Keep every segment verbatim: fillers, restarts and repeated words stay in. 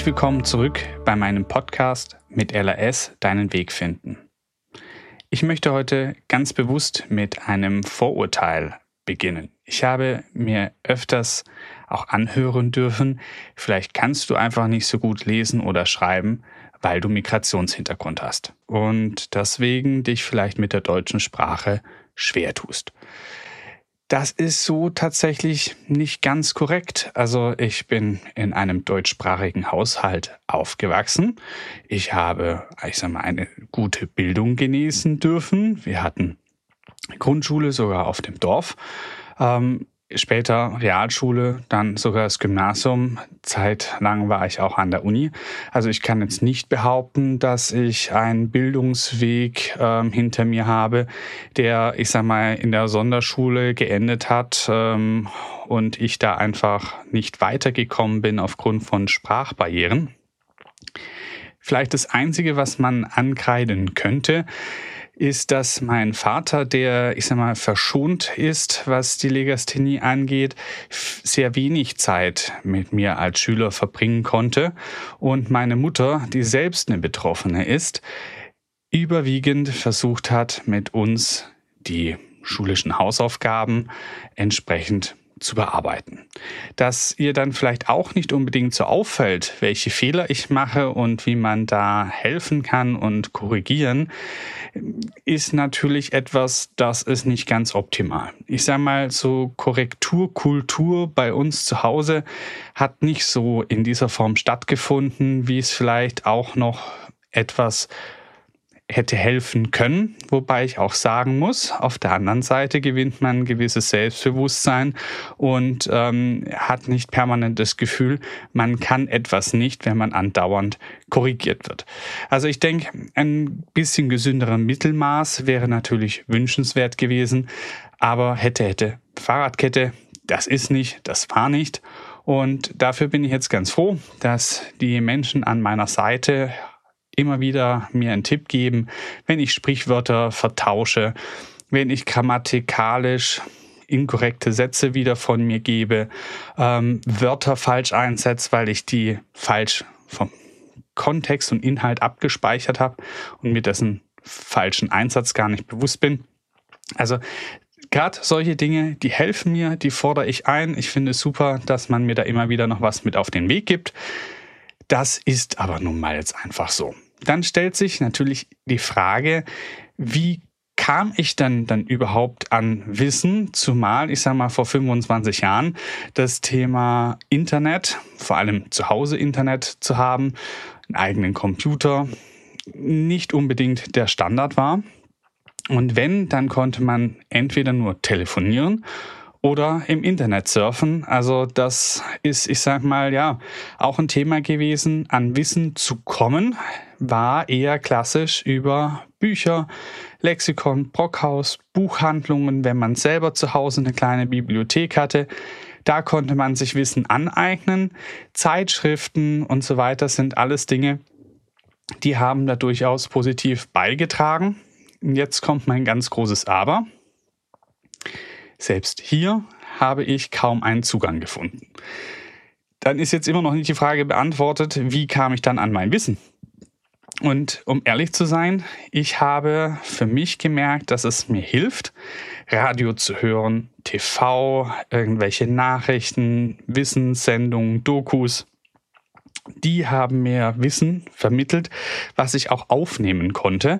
Herzlich willkommen zurück bei meinem Podcast mit L A S deinen Weg finden. Ich möchte heute ganz bewusst mit einem Vorurteil beginnen. Ich habe mir öfters auch anhören dürfen, vielleicht kannst du einfach nicht so gut lesen oder schreiben, weil du Migrationshintergrund hast und deswegen dich vielleicht mit der deutschen Sprache schwer tust. Das ist so tatsächlich nicht ganz korrekt. Also ich bin in einem deutschsprachigen Haushalt aufgewachsen. Ich habe, ich sag mal, eine gute Bildung genießen dürfen. Wir hatten Grundschule sogar auf dem Dorf. Ähm, Später Realschule, dann sogar das Gymnasium. Zeitlang war ich auch an der Uni. Also ich kann jetzt nicht behaupten, dass ich einen Bildungsweg ähm, hinter mir habe, der, ich sag mal, in der Sonderschule geendet hat ähm, und ich da einfach nicht weitergekommen bin aufgrund von Sprachbarrieren. Vielleicht das Einzige, was man ankreiden könnte, ist, dass mein Vater, der, ich sag mal, verschont ist, was die Legasthenie angeht, sehr wenig Zeit mit mir als Schüler verbringen konnte und meine Mutter, die selbst eine Betroffene ist, überwiegend versucht hat, mit uns die schulischen Hausaufgaben entsprechend zu bearbeiten. Dass ihr dann vielleicht auch nicht unbedingt so auffällt, welche Fehler ich mache und wie man da helfen kann und korrigieren, ist natürlich etwas, das ist nicht ganz optimal. Ich sage mal, so Korrekturkultur bei uns zu Hause hat nicht so in dieser Form stattgefunden, wie es vielleicht auch noch etwas hätte helfen können, wobei ich auch sagen muss, auf der anderen Seite gewinnt man ein gewisses Selbstbewusstsein und ähm, hat nicht permanent das Gefühl, man kann etwas nicht, wenn man andauernd korrigiert wird. Also ich denke, ein bisschen gesünderer Mittelmaß wäre natürlich wünschenswert gewesen, aber hätte, hätte, Fahrradkette, das ist nicht, das war nicht. Und dafür bin ich jetzt ganz froh, dass die Menschen an meiner Seite immer wieder mir einen Tipp geben, wenn ich Sprichwörter vertausche, wenn ich grammatikalisch inkorrekte Sätze wieder von mir gebe, ähm, Wörter falsch einsetze, weil ich die falsch vom Kontext und Inhalt abgespeichert habe und mir dessen falschen Einsatz gar nicht bewusst bin. Also gerade solche Dinge, die helfen mir, die fordere ich ein. Ich finde es super, dass man mir da immer wieder noch was mit auf den Weg gibt. Das ist aber nun mal jetzt einfach so. Dann stellt sich natürlich die Frage, wie kam ich dann, dann überhaupt an Wissen, zumal, ich sage mal, vor fünfundzwanzig Jahren das Thema Internet, vor allem zu Hause Internet zu haben, einen eigenen Computer, nicht unbedingt der Standard war. Und wenn, dann konnte man entweder nur telefonieren oder im Internet surfen. Also das ist, ich sag mal, ja, auch ein Thema gewesen. An Wissen zu kommen, war eher klassisch über Bücher, Lexikon, Brockhaus, Buchhandlungen, wenn man selber zu Hause eine kleine Bibliothek hatte. Da konnte man sich Wissen aneignen. Zeitschriften und so weiter sind alles Dinge, die haben da durchaus positiv beigetragen. Und jetzt kommt mein ganz großes Aber. Selbst hier habe ich kaum einen Zugang gefunden. Dann ist jetzt immer noch nicht die Frage beantwortet, wie kam ich dann an mein Wissen? Und um ehrlich zu sein, ich habe für mich gemerkt, dass es mir hilft, Radio zu hören, T V, irgendwelche Nachrichten, Wissenssendungen, Dokus. Die haben mir Wissen vermittelt, was ich auch aufnehmen konnte.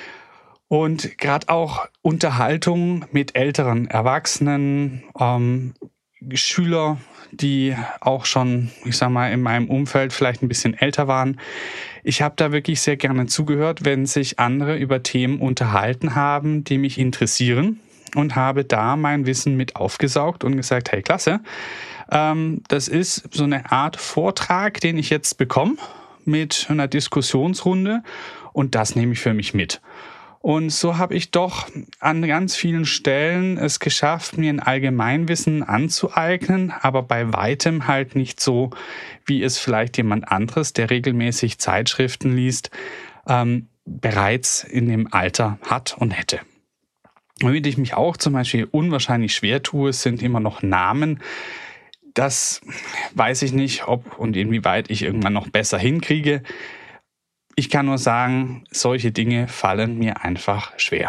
Und gerade auch Unterhaltung mit älteren Erwachsenen, ähm, Schüler, die auch schon, ich sag mal, in meinem Umfeld vielleicht ein bisschen älter waren. Ich habe da wirklich sehr gerne zugehört, wenn sich andere über Themen unterhalten haben, die mich interessieren und habe da mein Wissen mit aufgesaugt und gesagt, hey, klasse, ähm, das ist so eine Art Vortrag, den ich jetzt bekomme mit einer Diskussionsrunde und das nehme ich für mich mit. Und so habe ich doch an ganz vielen Stellen es geschafft, mir ein Allgemeinwissen anzueignen, aber bei weitem halt nicht so, wie es vielleicht jemand anderes, der regelmäßig Zeitschriften liest, ähm, bereits in dem Alter hat und hätte. Womit ich mich auch zum Beispiel unwahrscheinlich schwer tue, sind immer noch Namen, das weiß ich nicht, ob und inwieweit ich irgendwann noch besser hinkriege. Ich kann nur sagen, solche Dinge fallen mir einfach schwer.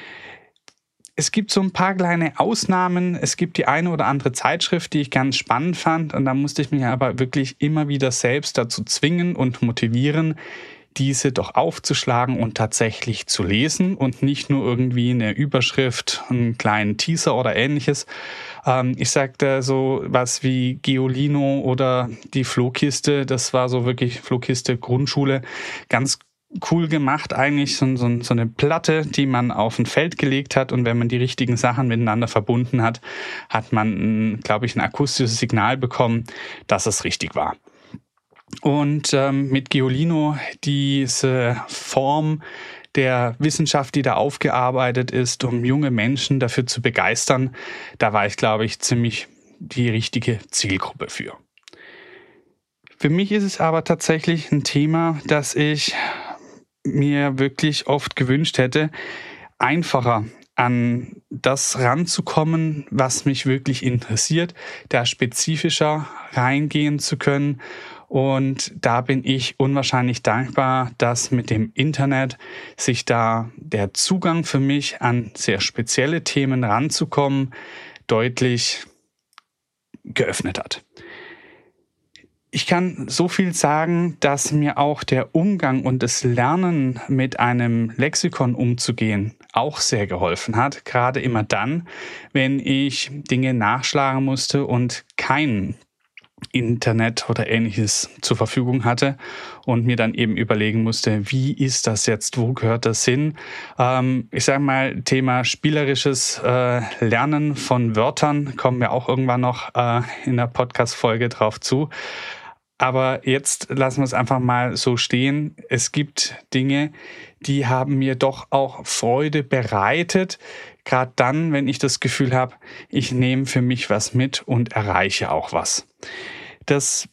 Es gibt so ein paar kleine Ausnahmen. Es gibt die eine oder andere Zeitschrift, die ich ganz spannend fand. Und da musste ich mich aber wirklich immer wieder selbst dazu zwingen und motivieren, diese doch aufzuschlagen und tatsächlich zu lesen und nicht nur irgendwie eine Überschrift, einen kleinen Teaser oder ähnliches. Ähm, ich sagte so was wie Geolino oder die Flohkiste, das war so wirklich Flohkiste Grundschule, ganz cool gemacht eigentlich, so, so, so eine Platte, die man auf ein Feld gelegt hat, und wenn man die richtigen Sachen miteinander verbunden hat, hat man, glaube ich, ein akustisches Signal bekommen, dass es richtig war. Und ähm, mit Geolino, diese Form der Wissenschaft, die da aufgearbeitet ist, um junge Menschen dafür zu begeistern, da war ich, glaube ich, ziemlich die richtige Zielgruppe für. Für mich ist es aber tatsächlich ein Thema, das ich mir wirklich oft gewünscht hätte, einfacher an das ranzukommen, was mich wirklich interessiert, da spezifischer reingehen zu können. Und da bin ich unwahrscheinlich dankbar, dass mit dem Internet sich da der Zugang für mich an sehr spezielle Themen ranzukommen, deutlich geöffnet hat. Ich kann so viel sagen, dass mir auch der Umgang und das Lernen mit einem Lexikon umzugehen auch sehr geholfen hat. Gerade immer dann, wenn ich Dinge nachschlagen musste und kein Internet oder Ähnliches zur Verfügung hatte und mir dann eben überlegen musste, wie ist das jetzt, wo gehört das hin? Ähm, ich sage mal, Thema spielerisches äh, Lernen von Wörtern, kommen wir auch irgendwann noch äh, in der Podcast-Folge drauf zu. Aber jetzt lassen wir es einfach mal so stehen. Es gibt Dinge, die haben mir doch auch Freude bereitet, gerade dann, wenn ich das Gefühl habe, ich nehme für mich was mit und erreiche auch was. Das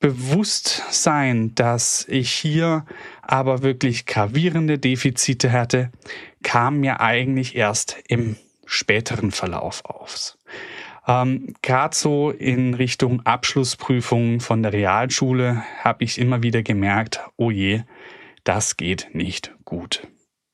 Bewusstsein, dass ich hier aber wirklich gravierende Defizite hatte, kam mir eigentlich erst im späteren Verlauf auf. Ähm, Gerade so in Richtung Abschlussprüfungen von der Realschule habe ich immer wieder gemerkt, oh je, das geht nicht gut.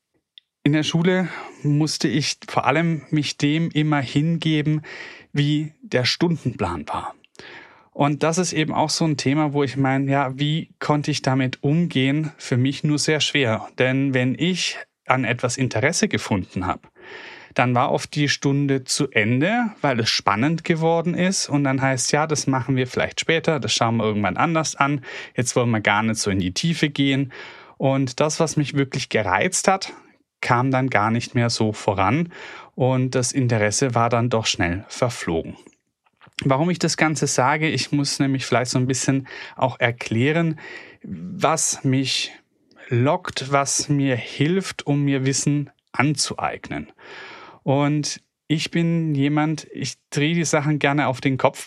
In der Schule musste ich vor allem mich dem immer hingeben, wie der Stundenplan war. Und das ist eben auch so ein Thema, wo ich meine, ja, wie konnte ich damit umgehen? Für mich nur sehr schwer. Denn wenn ich an etwas Interesse gefunden habe, dann war oft die Stunde zu Ende, weil es spannend geworden ist. Und dann heißt, ja, das machen wir vielleicht später, das schauen wir irgendwann anders an. Jetzt wollen wir gar nicht so in die Tiefe gehen. Und das, was mich wirklich gereizt hat, kam dann gar nicht mehr so voran. Und das Interesse war dann doch schnell verflogen. Warum ich das Ganze sage, ich muss nämlich vielleicht so ein bisschen auch erklären, was mich lockt, was mir hilft, um mir Wissen anzueignen. Und ich bin jemand, ich drehe die Sachen gerne auf den Kopf.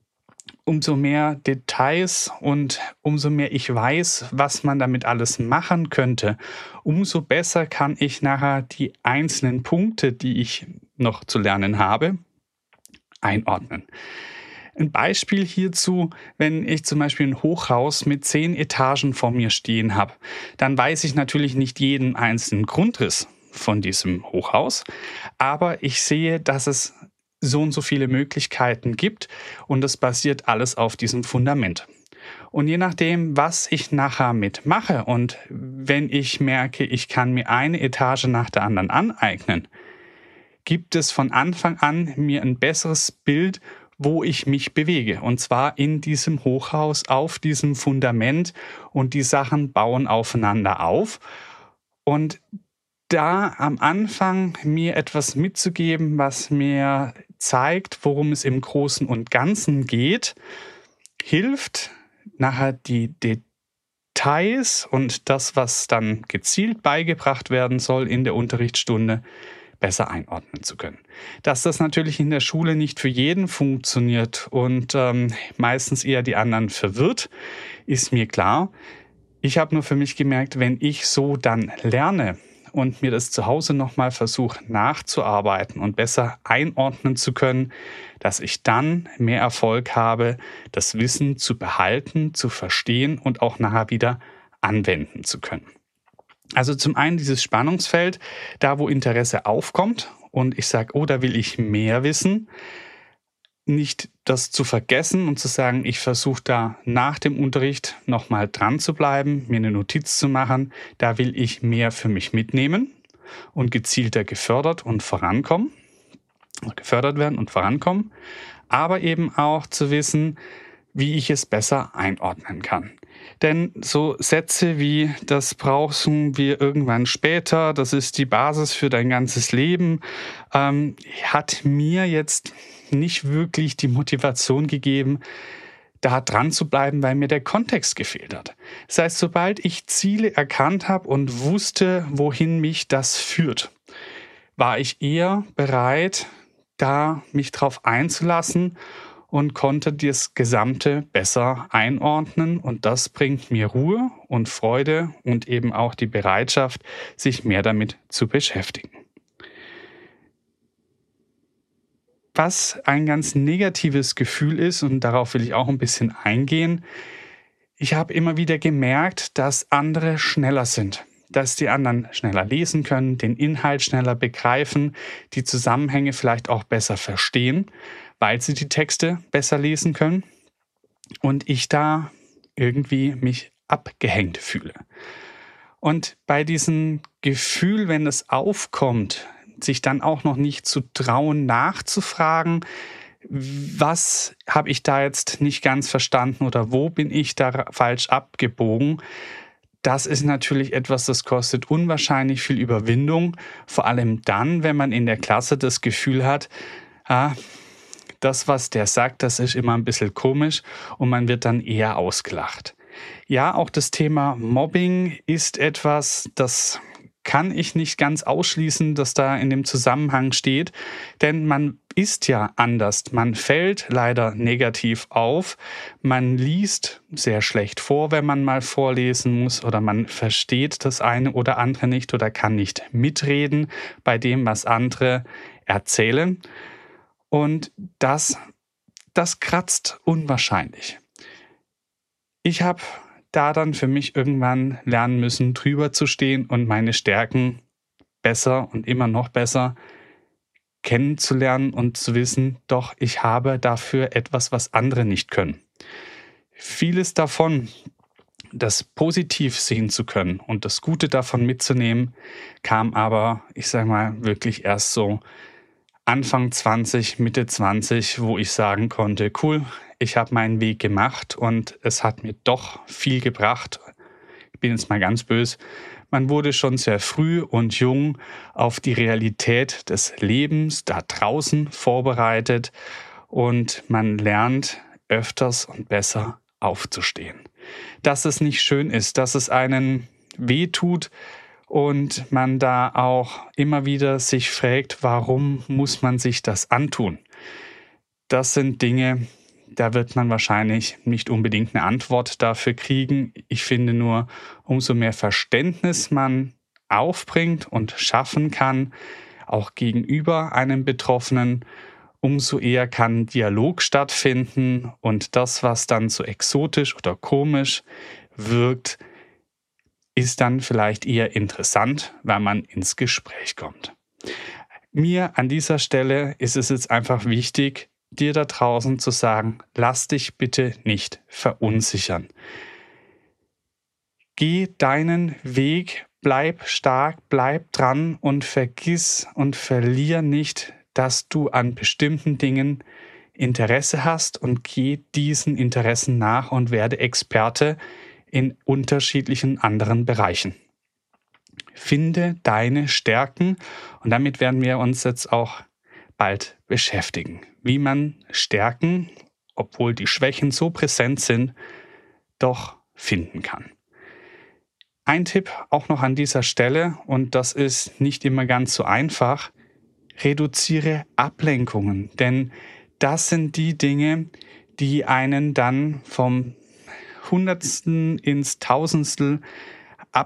Umso mehr Details und umso mehr ich weiß, was man damit alles machen könnte, umso besser kann ich nachher die einzelnen Punkte, die ich noch zu lernen habe, einordnen. Ein Beispiel hierzu, wenn ich zum Beispiel ein Hochhaus mit zehn Etagen vor mir stehen habe, dann weiß ich natürlich nicht jeden einzelnen Grundriss von diesem Hochhaus, aber ich sehe, dass es so und so viele Möglichkeiten gibt und das basiert alles auf diesem Fundament. Und je nachdem, was ich nachher mitmache und wenn ich merke, ich kann mir eine Etage nach der anderen aneignen, gibt es von Anfang an mir ein besseres Bild, wo ich mich bewege. Und zwar in diesem Hochhaus, auf diesem Fundament, und die Sachen bauen aufeinander auf. Und da am Anfang mir etwas mitzugeben, was mir zeigt, worum es im Großen und Ganzen geht, hilft nachher die Details und das, was dann gezielt beigebracht werden soll in der Unterrichtsstunde, besser einordnen zu können. Dass das natürlich in der Schule nicht für jeden funktioniert und ähm, meistens eher die anderen verwirrt, ist mir klar. Ich habe nur für mich gemerkt, wenn ich so dann lerne und mir das zu Hause nochmal versuche nachzuarbeiten und besser einordnen zu können, dass ich dann mehr Erfolg habe, das Wissen zu behalten, zu verstehen und auch nachher wieder anwenden zu können. Also zum einen dieses Spannungsfeld, da wo Interesse aufkommt und ich sage, oh, da will ich mehr wissen, nicht das zu vergessen und zu sagen, ich versuche da nach dem Unterricht nochmal dran zu bleiben, mir eine Notiz zu machen, da will ich mehr für mich mitnehmen und gezielter gefördert und vorankommen, gefördert werden und vorankommen, aber eben auch zu wissen, wie ich es besser einordnen kann. Denn so Sätze wie, das brauchen wir irgendwann später, das ist die Basis für dein ganzes Leben, ähm, hat mir jetzt nicht wirklich die Motivation gegeben, da dran zu bleiben, weil mir der Kontext gefehlt hat. Das heißt, sobald ich Ziele erkannt habe und wusste, wohin mich das führt, war ich eher bereit, da mich drauf einzulassen und konnte das Gesamte besser einordnen. Und das bringt mir Ruhe und Freude und eben auch die Bereitschaft, sich mehr damit zu beschäftigen. Was ein ganz negatives Gefühl ist, und darauf will ich auch ein bisschen eingehen, ich habe immer wieder gemerkt, dass andere schneller sind. Dass die anderen schneller lesen können, den Inhalt schneller begreifen, die Zusammenhänge vielleicht auch besser verstehen, weil sie die Texte besser lesen können und ich da irgendwie mich abgehängt fühle. Und bei diesem Gefühl, wenn es aufkommt, sich dann auch noch nicht zu trauen, nachzufragen, was habe ich da jetzt nicht ganz verstanden oder wo bin ich da falsch abgebogen, das ist natürlich etwas, das kostet unwahrscheinlich viel Überwindung, vor allem dann, wenn man in der Klasse das Gefühl hat, ah, das, was der sagt, das ist immer ein bisschen komisch und man wird dann eher ausgelacht. Ja, auch das Thema Mobbing ist etwas, das kann ich nicht ganz ausschließen, dass da in dem Zusammenhang steht, denn man ist ja anders. Man fällt leider negativ auf, man liest sehr schlecht vor, wenn man mal vorlesen muss oder man versteht das eine oder andere nicht oder kann nicht mitreden bei dem, was andere erzählen. Und das, das kratzt unwahrscheinlich. Ich habe da dann für mich irgendwann lernen müssen, drüber zu stehen und meine Stärken besser und immer noch besser kennenzulernen und zu wissen, doch, ich habe dafür etwas, was andere nicht können. Vieles davon, das positiv sehen zu können und das Gute davon mitzunehmen, kam aber, ich sage mal, wirklich erst so Anfang zwanzig, Mitte zwanzig, wo ich sagen konnte, cool, ich habe meinen Weg gemacht und es hat mir doch viel gebracht. Ich bin jetzt mal ganz böse. Man wurde schon sehr früh und jung auf die Realität des Lebens da draußen vorbereitet und man lernt öfters und besser aufzustehen. Dass es nicht schön ist, dass es einen wehtut und man da auch immer wieder sich fragt, warum muss man sich das antun? Das sind Dinge, da wird man wahrscheinlich nicht unbedingt eine Antwort dafür kriegen. Ich finde nur, umso mehr Verständnis man aufbringt und schaffen kann, auch gegenüber einem Betroffenen, umso eher kann Dialog stattfinden und das, was dann so exotisch oder komisch wirkt, ist dann vielleicht eher interessant, weil man ins Gespräch kommt. Mir an dieser Stelle ist es jetzt einfach wichtig, dir da draußen zu sagen, lass dich bitte nicht verunsichern. Geh deinen Weg, bleib stark, bleib dran und vergiss und verlier nicht, dass du an bestimmten Dingen Interesse hast und geh diesen Interessen nach und werde Experte in unterschiedlichen anderen Bereichen. Finde deine Stärken und damit werden wir uns jetzt auch bald beschäftigen, wie man Stärken, obwohl die Schwächen so präsent sind, doch finden kann. Ein Tipp auch noch an dieser Stelle, und das ist nicht immer ganz so einfach, reduziere Ablenkungen, denn das sind die Dinge, die einen dann vom Hundertstel ins Tausendstel ab,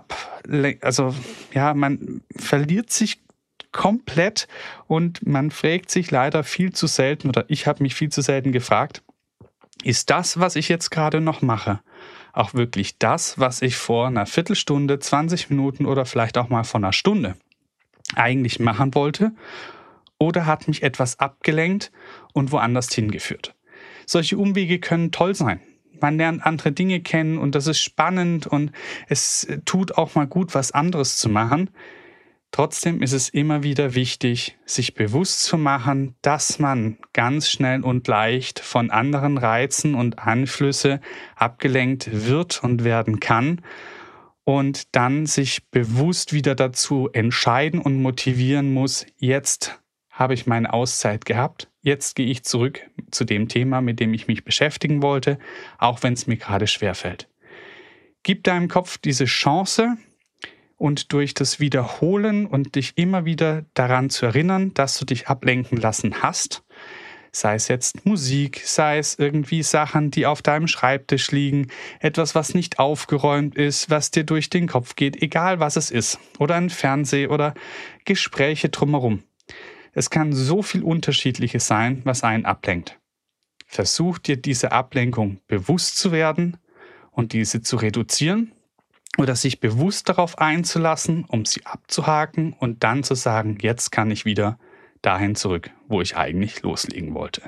also ja, man verliert sich komplett und man fragt sich leider viel zu selten, oder ich habe mich viel zu selten gefragt, ist das, was ich jetzt gerade noch mache, auch wirklich das, was ich vor einer Viertelstunde, zwanzig Minuten oder vielleicht auch mal vor einer Stunde eigentlich machen wollte, oder hat mich etwas abgelenkt und woanders hingeführt? Solche Umwege können toll sein. Man lernt andere Dinge kennen und das ist spannend und es tut auch mal gut, was anderes zu machen. Trotzdem ist es immer wieder wichtig, sich bewusst zu machen, dass man ganz schnell und leicht von anderen Reizen und Einflüsse abgelenkt wird und werden kann und dann sich bewusst wieder dazu entscheiden und motivieren muss, jetzt habe ich meine Auszeit gehabt, jetzt gehe ich zurück zu dem Thema, mit dem ich mich beschäftigen wollte, auch wenn es mir gerade schwerfällt. Gib deinem Kopf diese Chance, und durch das Wiederholen und dich immer wieder daran zu erinnern, dass du dich ablenken lassen hast, sei es jetzt Musik, sei es irgendwie Sachen, die auf deinem Schreibtisch liegen, etwas, was nicht aufgeräumt ist, was dir durch den Kopf geht, egal was es ist, oder ein Fernseh oder Gespräche drumherum. Es kann so viel Unterschiedliches sein, was einen ablenkt. Versuch dir diese Ablenkung bewusst zu werden und diese zu reduzieren, oder sich bewusst darauf einzulassen, um sie abzuhaken und dann zu sagen, jetzt kann ich wieder dahin zurück, wo ich eigentlich loslegen wollte.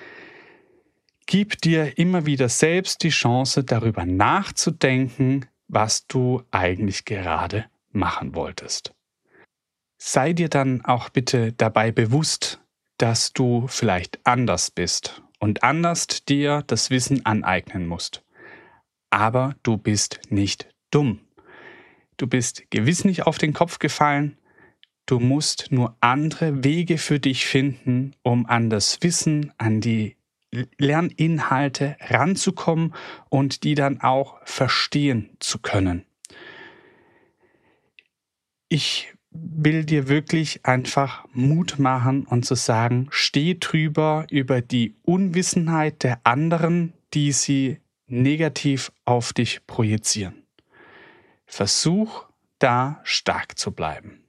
Gib dir immer wieder selbst die Chance, darüber nachzudenken, was du eigentlich gerade machen wolltest. Sei dir dann auch bitte dabei bewusst, dass du vielleicht anders bist und anders dir das Wissen aneignen musst. Aber du bist nicht dumm. Du bist gewiss nicht auf den Kopf gefallen. Du musst nur andere Wege für dich finden, um an das Wissen, an die Lerninhalte ranzukommen und die dann auch verstehen zu können. Ich will dir wirklich einfach Mut machen und zu sagen, steh drüber über die Unwissenheit der anderen, die sie negativ auf dich projizieren. Versuch, da stark zu bleiben.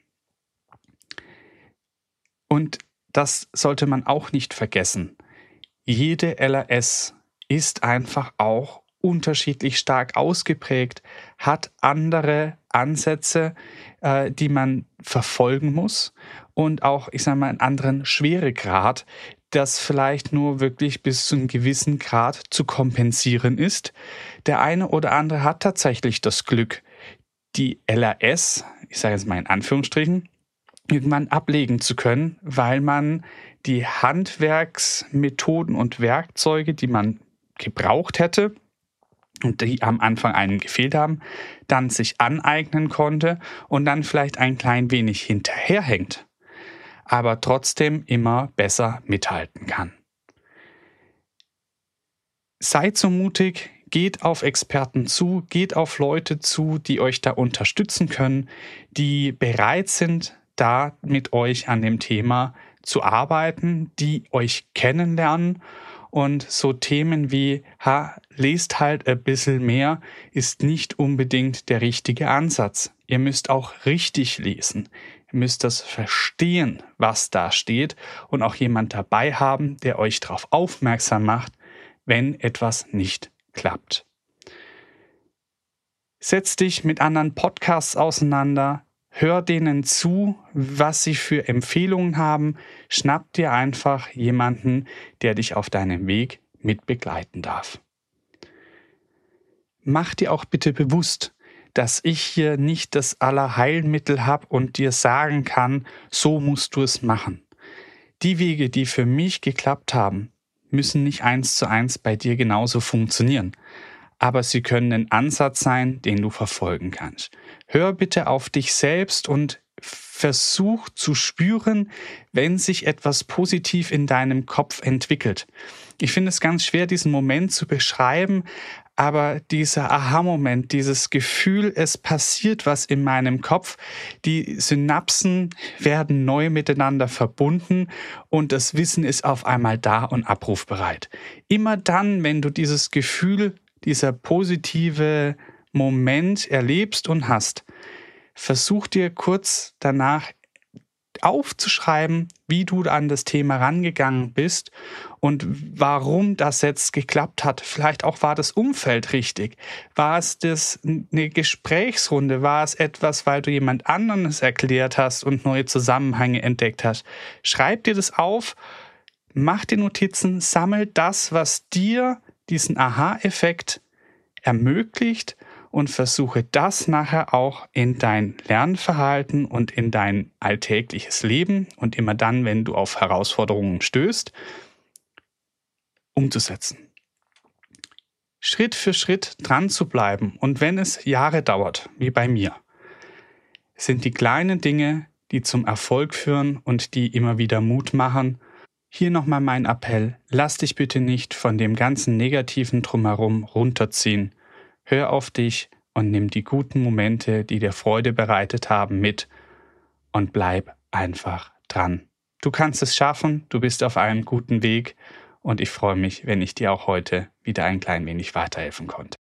Und das sollte man auch nicht vergessen. Jede L R S ist einfach auch unterschiedlich stark ausgeprägt, hat andere Ansätze, äh, die man verfolgen muss und auch, ich sage mal, einen anderen Schweregrad, das vielleicht nur wirklich bis zu einem gewissen Grad zu kompensieren ist. Der eine oder andere hat tatsächlich das Glück, die L R S, ich sage jetzt mal in Anführungsstrichen, irgendwann ablegen zu können, weil man die Handwerksmethoden und Werkzeuge, die man gebraucht hätte und die am Anfang einem gefehlt haben, dann sich aneignen konnte und dann vielleicht ein klein wenig hinterherhängt, aber trotzdem immer besser mithalten kann. Seid so mutig, geht auf Experten zu, geht auf Leute zu, die euch da unterstützen können, die bereit sind, da mit euch an dem Thema zu arbeiten, die euch kennenlernen. Und so Themen wie, ha, lest halt ein bisschen mehr, ist nicht unbedingt der richtige Ansatz. Ihr müsst auch richtig lesen. Ihr müsst das verstehen, was da steht und auch jemand dabei haben, der euch darauf aufmerksam macht, wenn etwas nicht klappt. Setz dich mit anderen Podcasts auseinander, hör denen zu, was sie für Empfehlungen haben, schnapp dir einfach jemanden, der dich auf deinem Weg mit begleiten darf. Mach dir auch bitte bewusst, dass ich hier nicht das Allerheilmittel habe und dir sagen kann, so musst du es machen. Die Wege, die für mich geklappt haben, müssen nicht eins zu eins bei dir genauso funktionieren. Aber sie können ein Ansatz sein, den du verfolgen kannst. Hör bitte auf dich selbst und versuch zu spüren, wenn sich etwas positiv in deinem Kopf entwickelt. Ich finde es ganz schwer, diesen Moment zu beschreiben, aber dieser Aha-Moment, dieses Gefühl, es passiert was in meinem Kopf, die Synapsen werden neu miteinander verbunden und das Wissen ist auf einmal da und abrufbereit. Immer dann, wenn du dieses Gefühl, dieser positive Moment erlebst und hast, versuch dir kurz danach aufzuschreiben, wie du an das Thema rangegangen bist und warum das jetzt geklappt hat. Vielleicht auch war das Umfeld richtig. War es das eine Gesprächsrunde? War es etwas, weil du jemand anderes erklärt hast und neue Zusammenhänge entdeckt hast? Schreib dir das auf, mach dir Notizen, sammel das, was dir diesen Aha-Effekt ermöglicht und versuche das nachher auch in dein Lernverhalten und in dein alltägliches Leben und immer dann, wenn du auf Herausforderungen stößt, umzusetzen. Schritt für Schritt dran zu bleiben und wenn es Jahre dauert, wie bei mir, sind die kleinen Dinge, die zum Erfolg führen und die immer wieder Mut machen. Hier nochmal mein Appell, lass dich bitte nicht von dem ganzen Negativen drumherum runterziehen. Hör auf dich und nimm die guten Momente, die dir Freude bereitet haben, mit und bleib einfach dran. Du kannst es schaffen, du bist auf einem guten Weg und ich freue mich, wenn ich dir auch heute wieder ein klein wenig weiterhelfen konnte.